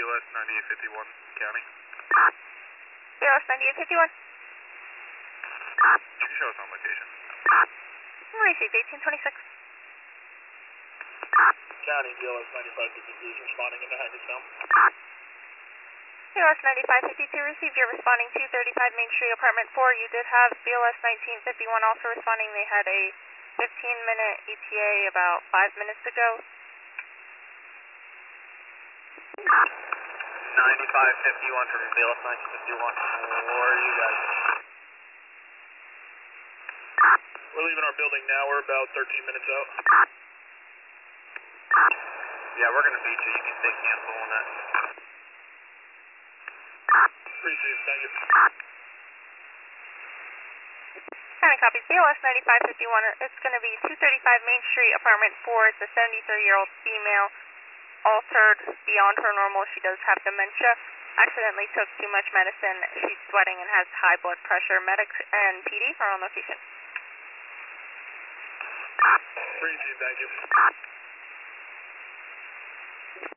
BLS 9851, County. BLS 9851. You can show us on location. Received 1826. County, BLS 9552 is responding into Hagerstown. BLS 9552 received. You're responding to 35 Main Street, Apartment 4. You did have BLS 1951 also responding. They had a 15-minute ETA about 5 minutes ago. 9551 from BLS 1951. Where are you guys? We're leaving our building now. We're about 13 minutes out. Yeah, we're going to beat you. You can stay cancel on that. Appreciate it. Thank you. County copies. BLS 9551. It's going to be 235 Main Street, Apartment 4. It's a 73-year-old female, altered beyond her normal. She does have dementia. Accidentally took too much medicine. She's sweating and has high blood pressure. Medics and PD are on location. Appreciate it. Thank you.